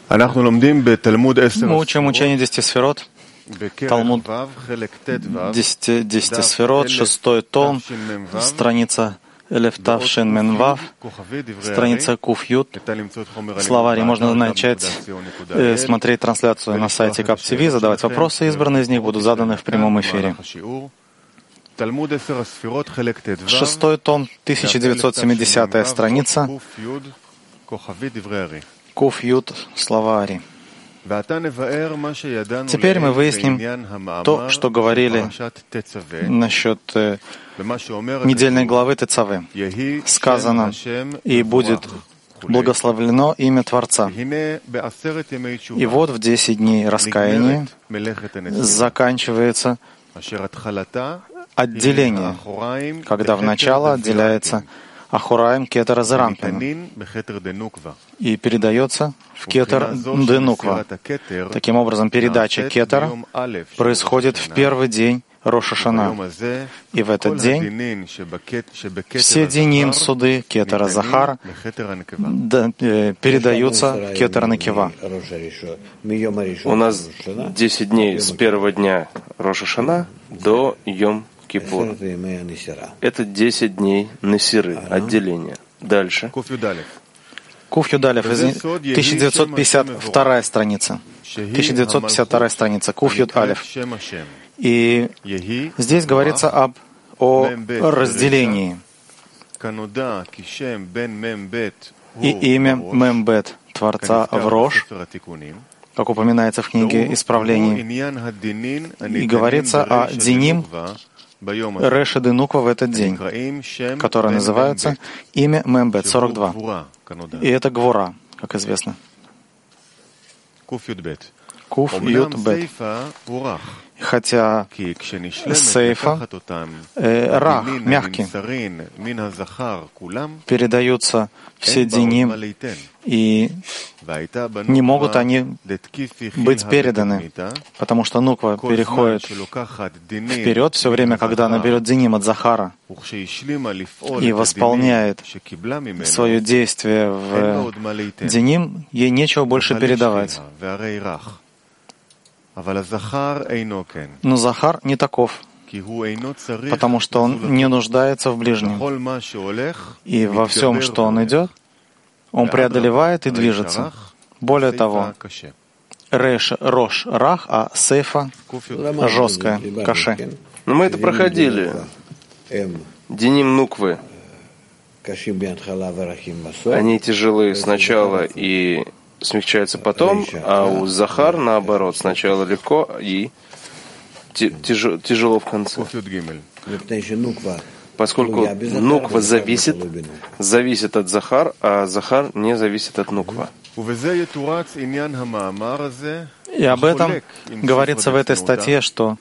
Мы учим учение 10 сферот, Талмуд 10 сферот, 6 том, страница Элеф Тав Шин Мен Вав, страница Куф Ют, словари. Можно начать смотреть трансляцию на сайте КАП ТВ, задавать вопросы, избранные из них будут заданы в прямом эфире. 6 том, 1970 страница, Куф Ют, словари. Теперь мы выясним то, что говорили насчет недельной главы Тецаве. Сказано, и будет благословлено имя Творца. И вот в 10 дней раскаяния заканчивается отделение, когда в начало отделяется Ахураим Кетер Зерампин и передается в Кетер Денуква. Таким образом, передача Кетера происходит в первый день Рош ха-Шана. И в этот день все диним суды Кетера Захар передаются в Кетер Некива. У нас 10 дней с первого дня Рош ха-Шана до Йом Кипур. Это 10 дней Несиры, отделения. Дальше. Куф Юдалев, 1952 страница. 1952 страница. Куф Юдалев. И здесь говорится о разделении. И имя Мембет, Творца в Рош, как упоминается в книге Исправлений. И говорится о Диним Реши Денуква в этот день, который называется имя Мембет 42. И это Гвора, как известно. Куф Ют-Бет. Хотя сейфа, рах, мягкий, передаются все диним, и не могут они быть переданы, потому что нуква переходит вперед все время, когда она берет диним от Захара и восполняет свое действие в диним, ей нечего больше передавать. Но Захар не таков, потому что он не нуждается в ближнем. И во всем, что он идет, он преодолевает и движется. Более того, Рош Рах, а Сейфа жесткая, каше. Но мы это проходили. Диним Нуквы. Они тяжелые сначала и смягчается потом, а у Захар, наоборот, сначала легко и тяжело в конце. Поскольку Нуква зависит от Захар, а Захар не зависит от Нуква. И об этом говорится в этой статье, что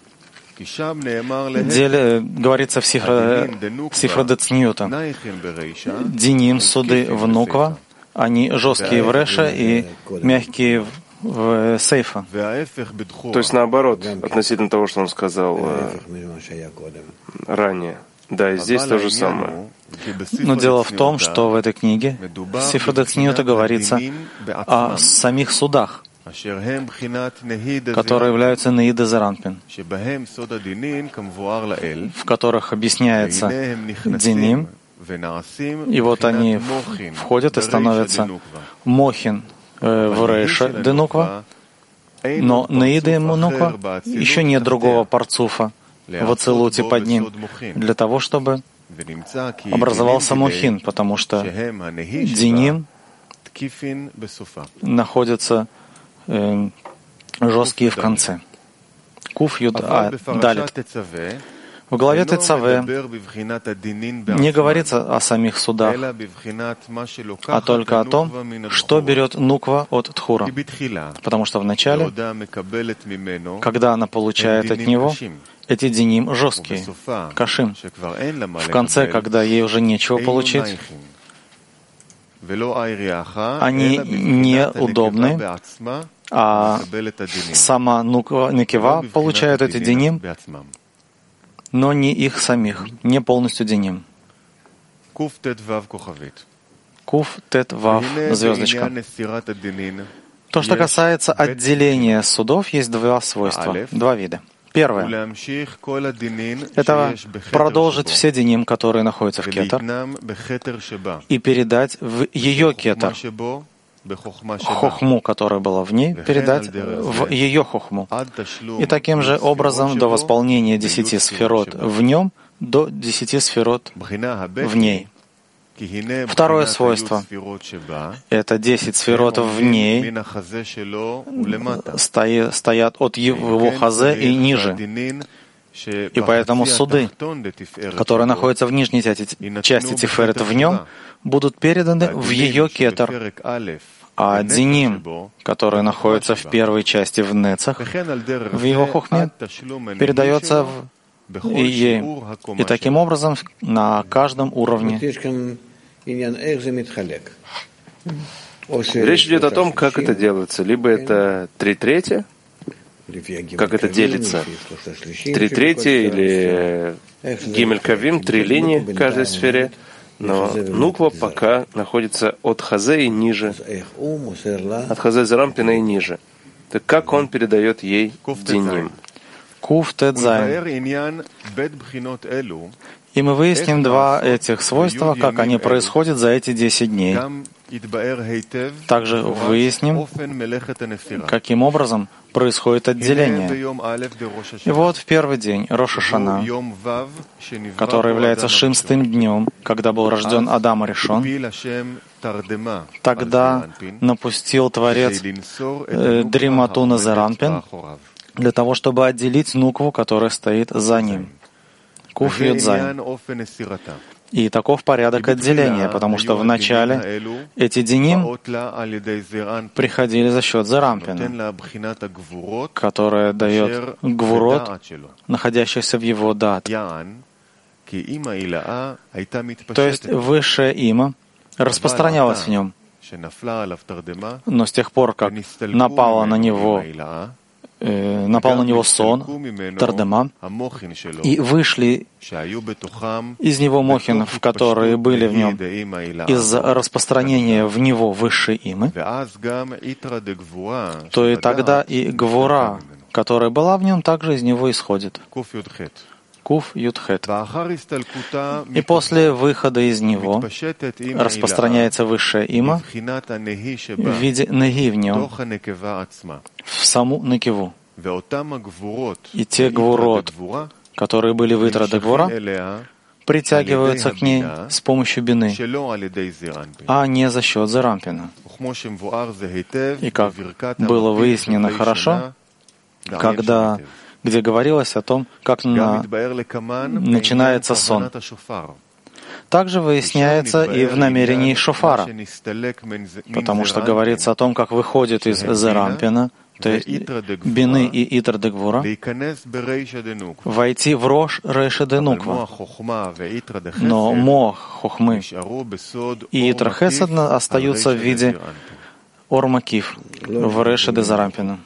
говорится в Сифра Децниюта. Диним суды в Нуква, они жесткие в Реша и мягкие в Сейфа. То есть наоборот, относительно того, что он сказал ранее. Да, и здесь то же самое. Но дело в том, что в этой книге Сифра Децниюта говорится о самих судах, которые являются Неида Зеранпин, в которых объясняется Диним. И вот они входят и становятся Мохин в Рейше Денуква, но Неида и Нуква еще нет другого парцуфа в Ацилуте под ним, для того, чтобы образовался Мохин, потому что Диним находятся жесткие в конце. Куф Юд Далит. В главе Тецаве не говорится о самих судах, а только о том, что берет Нуква от Тхура. Потому что вначале, когда она получает от него, эти диним жесткие, кашим. В конце, когда ей уже нечего получить, они неудобны, а сама Некива получает эти диним, но не их самих, не полностью диним. Куф Тет Вав, звездочка. То, что касается отделения судов, есть два свойства, два вида. Первое — это продолжить все диним, которые находятся в кетер, и передать в ее кетер, хохму, которая была в ней, передать в ее хохму. И таким же образом до восполнения 10 сферот в нем до 10 сферот в ней. Второе свойство — это 10 сферот в ней стоят от его хазе и ниже. И поэтому суды, которые находятся в нижней части тиферет в нем, будут переданы в ее кетер, а диним, который находится в первой части в нецах, в его хохме, передается в ей. И таким образом на каждом уровне. Речь идет о том, как это делается. Либо это 3/3, как это делится. 3/3 или гимель кавим, 3 линии в каждой сфере. Но нуква пока находится от хазе и ниже, от хазе зарампина и ниже. Так как он передает ей диним? Кув тет зайн. И мы выясним два этих свойства, как они происходят за эти 10 дней. Также выясним, каким образом происходит отделение. И вот в первый день Рош ха-Шана, который является 6-м днем, когда был рожден Адам Аришон, тогда напустил Творец дримату на Заранпин для того, чтобы отделить нукву, которая стоит за ним. Куф Юдзайн. И таков порядок отделения, потому что вначале эти диним приходили за счет Зарампина, которая дает гвурот, находящийся в его дат. То есть высшее има распространялось в нем. Но с тех пор, как напал на него сон, Тардема, и вышли из него мохин, в которые были в нем из-за распространения в него высшей имы, то и тогда и гвура, которая была в нем, также из него исходит. Куф Юдхет. И после выхода из него распространяется высшая има в виде неги в нем, в саму некиву. И те гвурот, которые были в Итраде гвура, притягиваются к ней с помощью бины, а не за счет Зарампина. И как было выяснено хорошо, где говорилось о том, как начинается сон. Также выясняется и в намерении шофара, потому что говорится о том, как выходит из Зарампина, то есть бины и Итр де Гвура, войти в Рош Рейша де Нуква. Но Мох, Хохмы и Итр Хесед остаются в виде Ормакив в Рейша де Зарампина.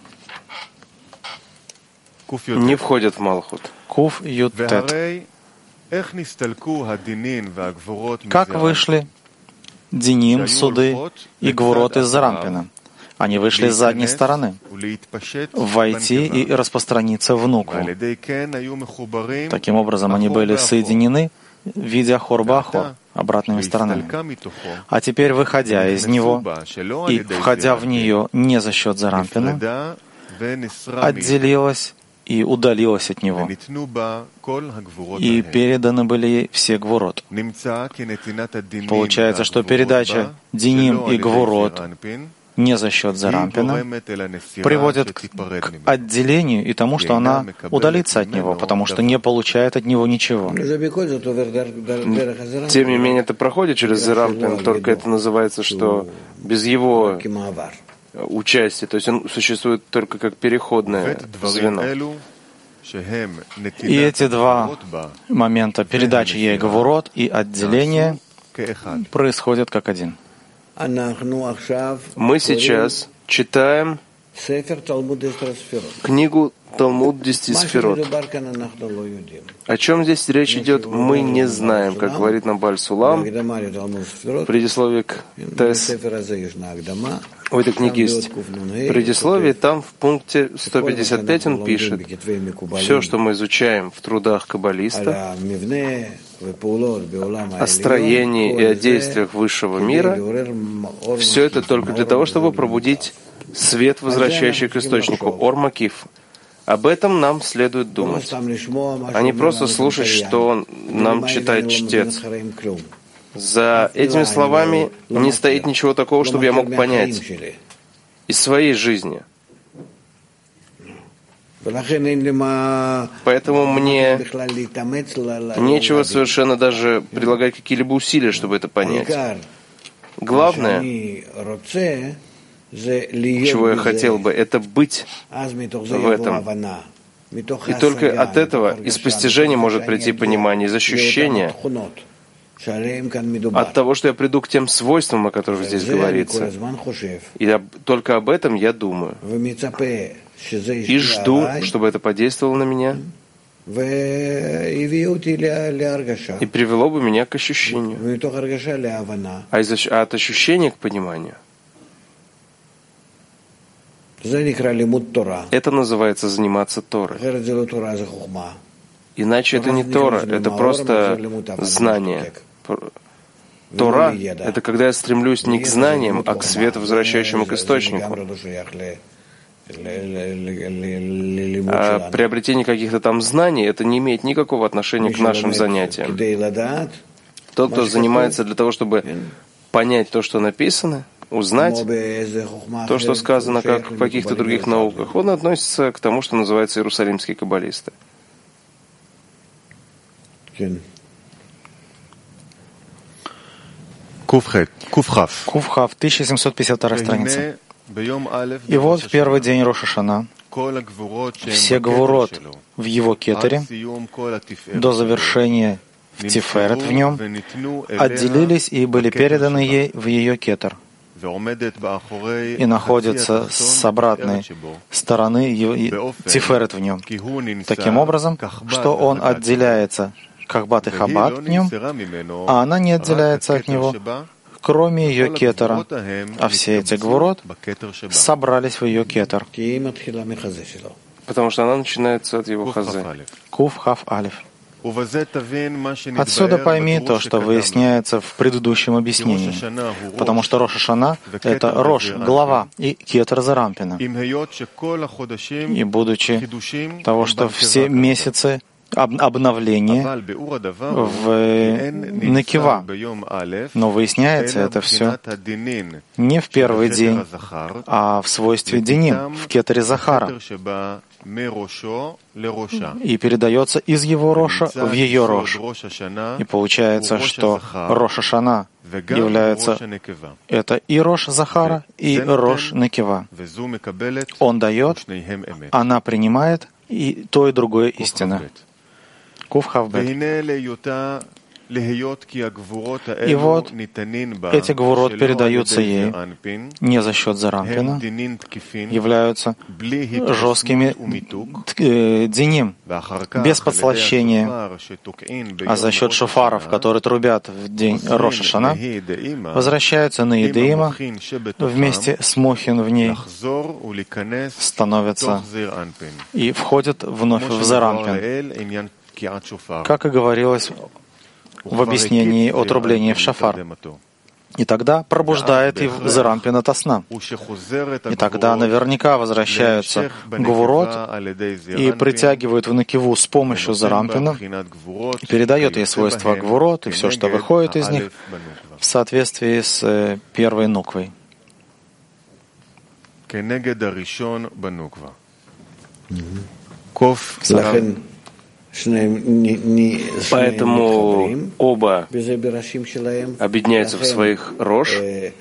Не входят в Малхут. Куф Ют-Тет. Как вышли диним, суды и гвурот из Зарампина? Они вышли с задней стороны, войти и распространиться в нукву. Таким образом, они были соединены в виде Ахор-Бахор, обратными сторонами. А теперь, выходя из него и входя в нее не за счет Зарампина, отделилась и удалилась от него, и переданы были ей все гвурот. Получается, что передача диним и гвурот не за счет Зарампина приводит к отделению и тому, что она удалится от него, потому что не получает от него ничего. Тем не менее, это проходит через Зарампин, только это называется, что без его участия, то есть он существует только как переходное звено. И эти два момента, передачи ей гвурот и отделения, происходят как один. Мы сейчас читаем книгу Талмуд 10 сферот. О чем здесь речь идет, мы не знаем, как говорит нам Бааль Сулам. В предисловии к Тес У этой книги есть предисловие, там в пункте 155 он пишет: все, что мы изучаем в трудах каббалиста о строении и о действиях высшего мира, все это только для того, чтобы пробудить свет, возвращающий к источнику, Ор Макиф. Об этом нам следует думать, а не просто слушать, что нам читает чтец. За этими словами не стоит ничего такого, чтобы я мог понять из своей жизни. Поэтому мне нечего совершенно даже прилагать какие-либо усилия, чтобы это понять. Главное, чего я хотел бы, это быть в этом. И только от этого, из постижения, может прийти понимание, из ощущения, от того, что я приду к тем свойствам, о которых здесь говорится. И только об этом я думаю. И жду, чтобы это подействовало на меня и привело бы меня к ощущению. А от ощущения к пониманию. Это называется заниматься Торой. Иначе это не Тора, это просто знание. Тора — это когда я стремлюсь не к знаниям, а к свету, возвращающему к источнику. А приобретение каких-то там знаний — это не имеет никакого отношения к нашим занятиям. Тот, кто занимается для того, чтобы понять то, что написано, узнать то, что сказано, как в каких-то других науках, он относится к тому, что называется иерусалимские каббалисты. Кувхав, 1752 страница. И вот в первый день Рош ха-Шана все гвурот в его кетере до завершения в Тиферет в нем отделились и были переданы ей в ее кетер и находятся с обратной стороны Тиферет в нем, таким образом, что он отделяется Кахбат и Хаббат в нем, а она не отделяется от него, кроме ее кетера, а все эти гвурот собрались в ее кетер, потому что она начинается от его хазы. Кув Хав Алиф. Отсюда пойми то, что выясняется в предыдущем объяснении, потому что Рош ха-Шана — это Рош, глава, и кетер Зарампина. И будучи того, что все месяцы обновление в Некива. Но выясняется это все не в первый день, а в свойстве Диним, в кетере Захара. И передается из его Роша в ее Рош. И получается, что Рош ха-Шана является это и Рош Захара, и Рош Некива. Он дает, она принимает, и то, и другое истина. Кув Хавбет. И вот эти гвурот передаются ей не за счет Зарампина, являются жесткими диним, без подслащения, а за счет шофаров, которые трубят в день Рош ха-Шана, возвращаются на Едеима, вместе с Мохин в ней становятся и входят вновь в Зарампин, как и говорилось в объяснении о трублении в шафар. И тогда пробуждает и Зарампин ото сна. И тогда наверняка возвращаются гвурот и притягивают в Некиву с помощью Зарампина, и передает ей свойства гвурот и все, что выходит из них, в соответствии с первой нуквой. Поэтому оба объединяются в своих Рош.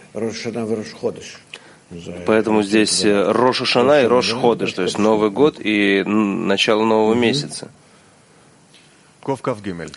Поэтому здесь Рош ха-Шана и Рош Ходеш, то есть Новый год и начало нового месяца. Кув Хав Гимель.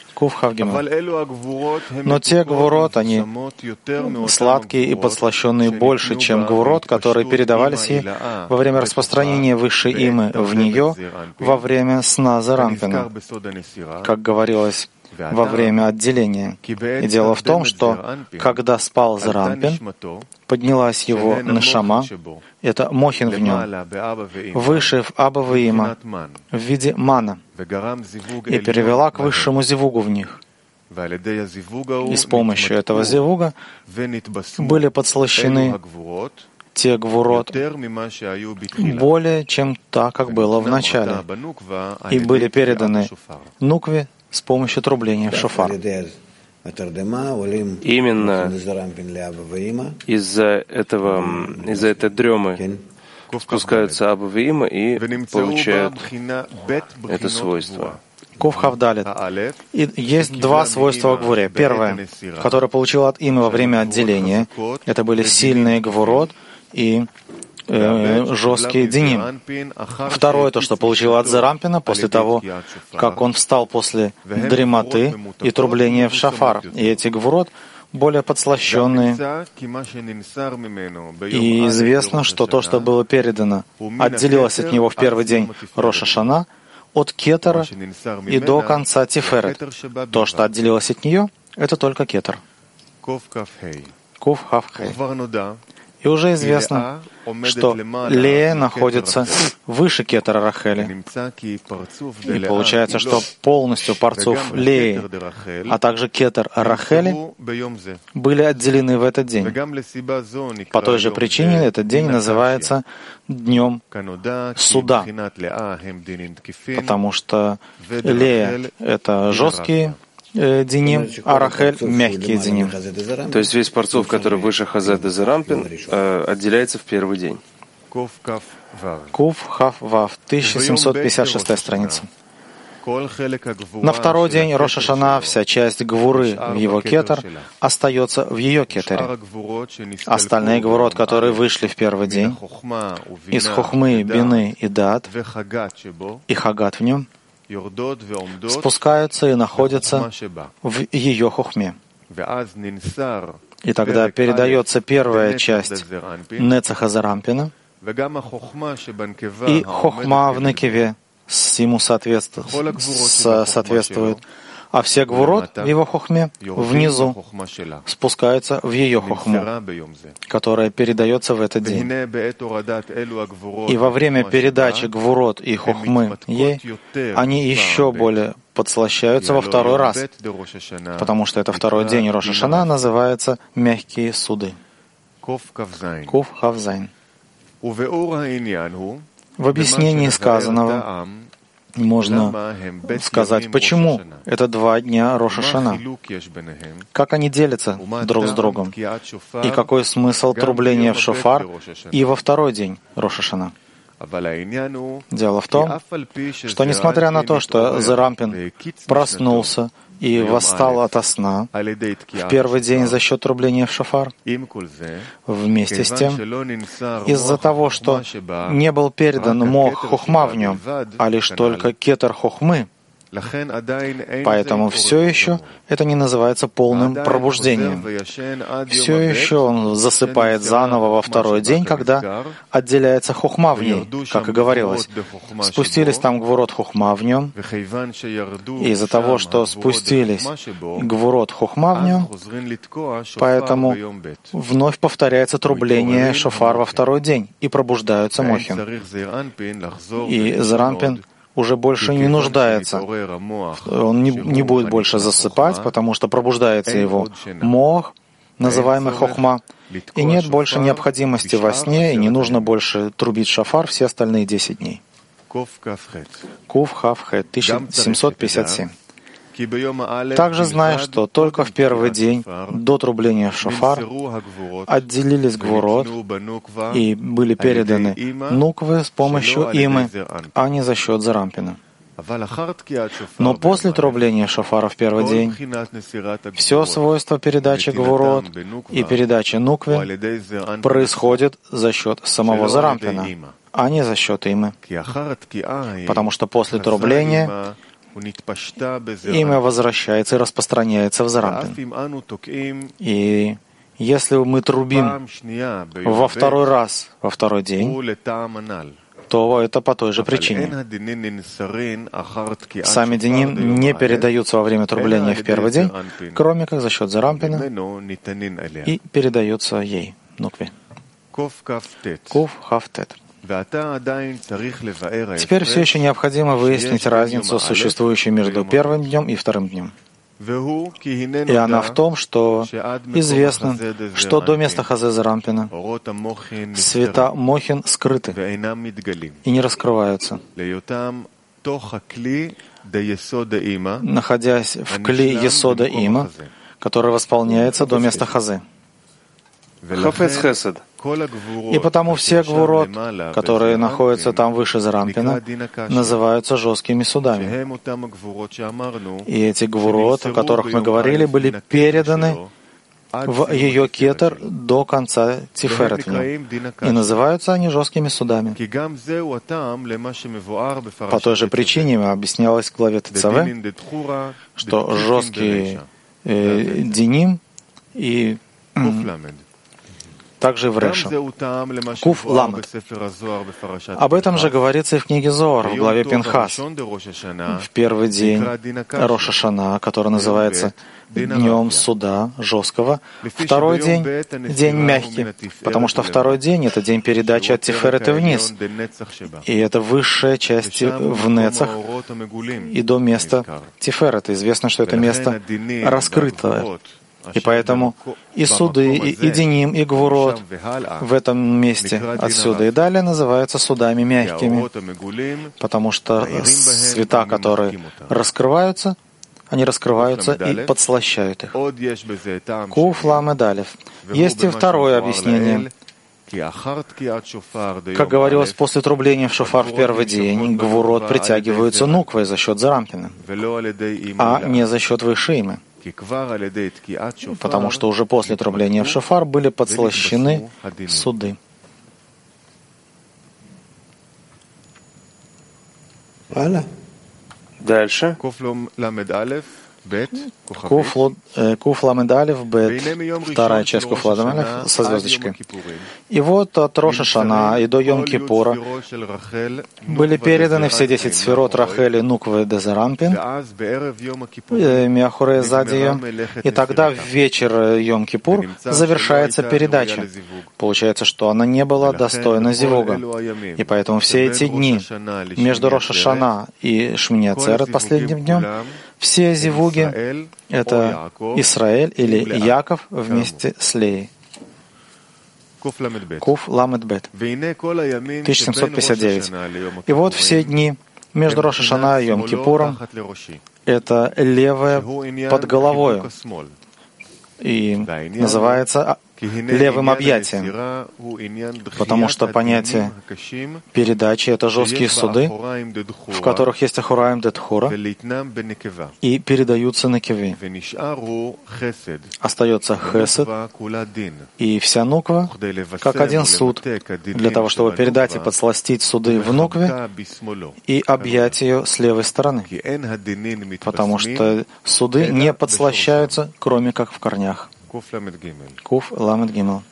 Но те гвурот, они сладкие и подслащенные больше, чем гвурот, которые передавались ей во время распространения высшей имы в нее во время сна Зарампина. Как говорилось во время отделения. И дело в том, что когда спал Зерампин, поднялась его нешама, это мохин в нем, выше в Аба веима, в виде мана, и перевела к высшему зивугу в них. И с помощью этого зивуга были подслащены те гвурот более, чем так, как было в начале, и были переданы нукве с помощью трубления в шофар. Именно из-за этой дремы спускаются Аба веима и получают это свойство. Кув Хавдалит. И есть два свойства гвуре. Первое, которое получил от имя во время отделения, это были сильные гвурот и жесткие диним. Второе, то, что получил от Зерампина после того, как он встал после дремоты и трубления в шафар. И эти гвурот более подслащенные. И известно, что то, что было передано, отделилось от него в первый день Рош ха-Шана, от кетера и до конца Тиферет. То, что отделилось от нее, это только кетер. Кув Хав Хей. И уже известно, что Лея находится выше кетера Рахели. И получается, что полностью парцуф Леи, а также кетер Рахели были отделены в этот день. По той же причине этот день называется Днем Суда, потому что Лея — это жесткие диним, а Рахель — мягкие диним. То есть весь парцуф, который выше Хазед и Зерампин, отделяется в первый день. Кув Хав Вав, 1756 страница. На второй день Рош ха-Шана вся часть гвуры в его кетер остается в ее кетере. Остальные гвурот, которые вышли в первый день, из хохмы, бины и дат, и хагат в нем, спускаются и находятся в ее хохме. И тогда передается первая часть Нецаха Зерампина, и хохма в Некеве ему соответствует, а все гвурот в его хохме внизу спускаются в ее хохму, которая передается в этот день. И во время передачи гвурот и хохмы ей, они еще более подслащаются во второй раз, потому что это второй день Рош ха-Шана называется «Мягкие суды». Кув Хавзайн. В объяснении сказанного можно сказать, почему это 2 дня Рош ха-Шана, как они делятся друг с другом, и какой смысл трубления в шофар и во второй день Рош ха-Шана. Дело в том, что несмотря на то, что Зерампин проснулся и восстал ото сна в первый день за счет трубления в шофар, вместе с тем, из-за того, что не был передан мох хохма в нем, а лишь только кетер хохмы, поэтому все еще это не называется полным пробуждением. Все еще он засыпает заново во второй день, когда отделяется хохма в ней, как и говорилось. Спустились там гвурот хохма в нем, и из-за того, что спустились гвурот хохма в нем, поэтому вновь повторяется трубление шофар во второй день, и пробуждаются мохи. И Зерампин уже больше не нуждается. Он не будет больше засыпать, потому что пробуждается его мох, называемый хохма, и нет больше необходимости во сне, и не нужно больше трубить шофар все остальные 10 дней. Кув Хав Хет, 1757. Также знай, что только в первый день до трубления в шофар отделились гвурот и были переданы нуквы с помощью имы, а не за счет Зерампина. Но после трубления шофара в первый день все свойства передачи гвурот и передачи нуквы происходит за счет самого Зерампина, а не за счет имы. Потому что после трубления имя возвращается и распространяется в Зерампин. И если мы трубим во второй раз, во второй день, то это по той же причине. Сами диним не передаются во время трубления в первый день, кроме как за счет зарампина, и передаются ей, нукве. Кув хафтет. Теперь все еще необходимо выяснить разницу, существующую между первым днем и вторым днем. И она в том, что известно, что до места Хазе Зарампина света Мохин скрыты и не раскрываются, находясь в кли Есода Има, который восполняется до места Хазе. И потому все гвурот, которые находятся там выше Зарампина, называются жесткими судами. И эти гвурот, о которых мы говорили, были переданы в ее кетер до конца Тиферет в нем. И называются они жесткими судами. По той же причине объяснялось в главе Тецаве, что жесткий диним и также в Реша. Кув ламет. Об этом же говорится и в книге Зоар, в главе Пинхас. В первый день Рош ха-Шана, который называется Днем Суда Жесткого. Второй день — день мягкий, потому что второй день — это день передачи от Тиферета вниз. И это высшая часть в Нецах и до места Тиферета. Известно, что это место раскрытое. И поэтому и суды, и диним, и гвурот в этом месте отсюда и далее называются судами мягкими, потому что света, которые раскрываются, они раскрываются и подслащают их. Кув ламед алеф. Есть и второе объяснение. Как говорилось, после трубления в шофар в первый день, гвурот притягиваются нуквой за счет зарампина, а не за счет вышимы. Потому что уже после трубления в шофар были подслащены суды. Дальше. Куф ламед алеф бет, вторая часть куф ламед алеф со звездочкой. И вот от Роша Шана и до Йом-Кипура были переданы все 10 сферот Рахели, Нуквы, Дезарампин, Миахуре сзади ее. И тогда в вечер Йом-Кипур завершается передача. Получается, что она не была достойна зивуга. И поэтому все эти дни между Роша Шана и Шмини Ацерет, последним днем, все зивуги — это Исраэль или Яков вместе с Леей. Куф ламед бет. 1759. И вот все дни между Рош ха-Шана и Йом-Кипуром — это левое под головою. И называется левым объятием, потому что понятие передачи — это жесткие суды, в которых есть Ахураим де Тхура, и передаются на киви. Остается хесед и вся нуква, как один суд, для того, чтобы передать и подсластить суды в нукве и объять ее с левой стороны, потому что суды не подслащаются, кроме как в корнях. Куф ламед гимел.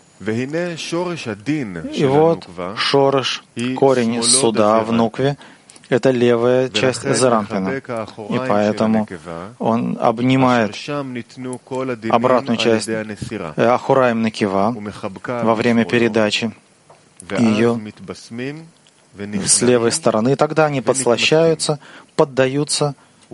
И вот шореш, корень суда в нукве, это левая часть зарампина. И поэтому он обнимает обратную часть Ахураим Накива во время передачи ее с левой стороны. И тогда они подслащаются, поддаются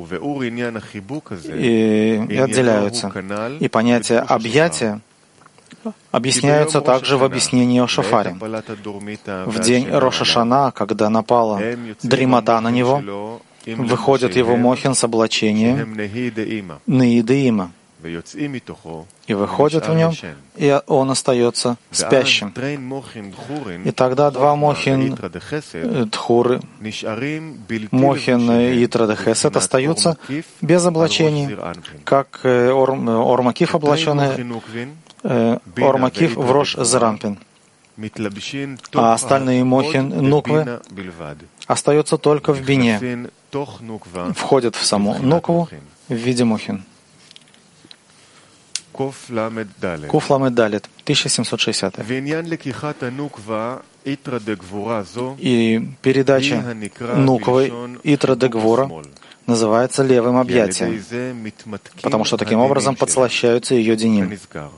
и отделяются. И понятие объятия объясняются также в объяснении о шофаре. В день Рош ха-Шана, когда напала дремота на него, выходит его мохин с облачением Неиды Има, и выходит в нем, и он остается спящим. И тогда два мохин Тхуры, мохин и Итра де Хесед остаются без облачений, как Ормакиф облаченный, Ормакиф в Рош Зарампин. А остальные мохин нуквы остаются только в бине, входят в саму нукву в виде мохин. Куф ламед далет, 1760. И передача Нуквы Итра де Гвора называется левым объятием, потому что таким образом подслащаются ее деним.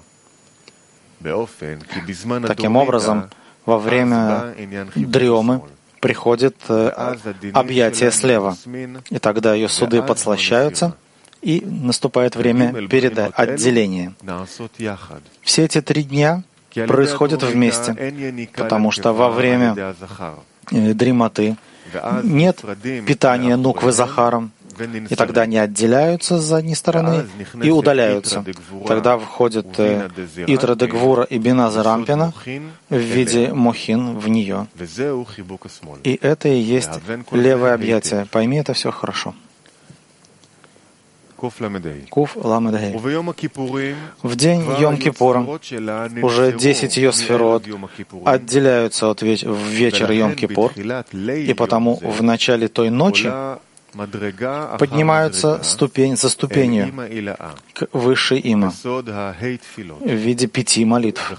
Таким образом, во время дремы приходит объятие слева, и тогда ее суды подслащаются, и наступает время отделения. Все эти 3 дня происходят вместе, потому что во время дремоты нет питания нуквы Захаром, и тогда они отделяются с задней стороны и удаляются. Тогда входит Итра де Гвура и Бина де Рампина в виде мохин в нее. И это и есть левое объятие. Пойми это все хорошо. Куф ламедхей. В день Йом-Кипура уже 10 ее сферот отделяются в вечер Йом-Кипур, и потому в начале той ночи поднимаются ступень за ступенью к высшей има в виде 5 молитв.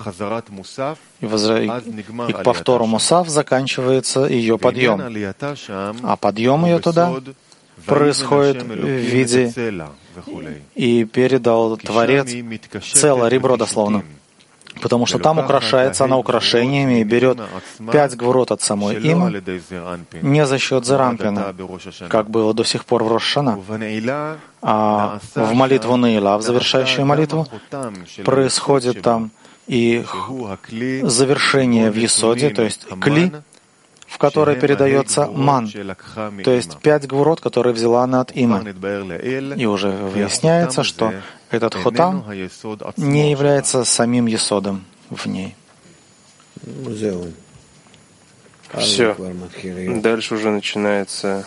И к повтору Мусав заканчивается ее подъем. А подъем ее туда происходит в виде «И передал Творец целое ребро» дословно. Потому что там украшается она украшениями и берет 5 гвурот от самой има, не за счет Зерампина, как было до сих пор в Рош Шана. А в молитву Наила, в завершающую молитву, происходит там и завершение в Есоде, то есть кли, в которой передается ман, то есть 5 гвурот, которые взяла она от има. И уже выясняется, что этот хотам не является самим есодом в ней. Все. Дальше уже начинается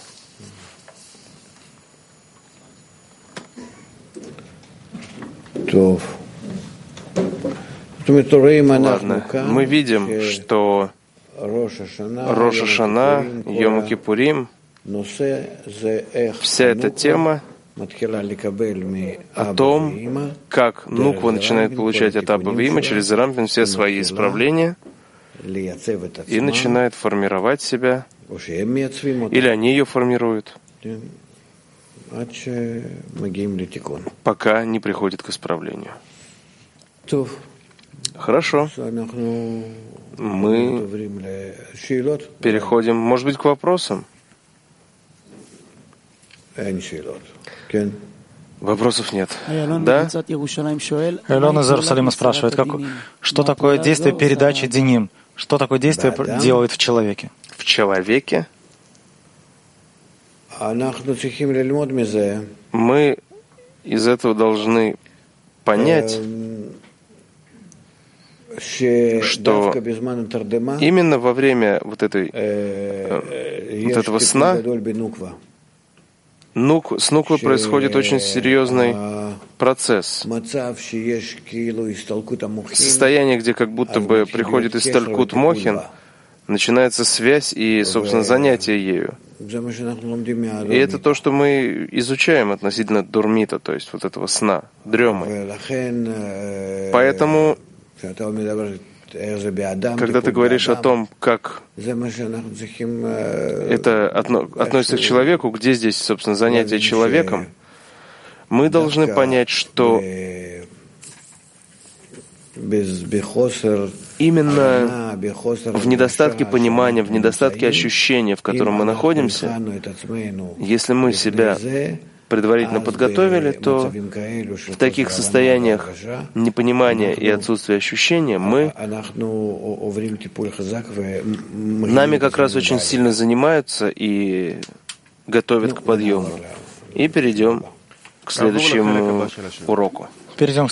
ладно. Мы видим, что Рош ха-Шана, Йом Кипурим, вся эта тема о том, как Нуква начинает получать от Абба Виима через Рампин все свои исправления и начинает формировать себя, или они ее формируют, пока не приходит к исправлению. Хорошо. Мы переходим, может быть, к вопросам? Вопросов нет. Да? Элон из Иерусалима спрашивает, что такое действие передачи деним? Что такое действие делает в человеке? В человеке? Мы из этого должны понять, что именно во время вот этого сна с Нуквой происходит очень серьезный процесс. Состояние, где как будто бы приходит исталькут мохин, начинается связь и, собственно, занятие ею. И это то, что мы изучаем относительно дурмита, то есть вот этого сна, дремы. Поэтому, когда ты говоришь о том, как это относится к человеку, где здесь, собственно, занятие человеком, мы должны понять, что именно в недостатке понимания, в недостатке ощущения, в котором мы находимся, если мы себя предварительно подготовили, то в таких состояниях непонимания и отсутствия ощущения нами как раз очень сильно занимаются и готовят к подъему. И перейдем к следующему уроку. Перейдем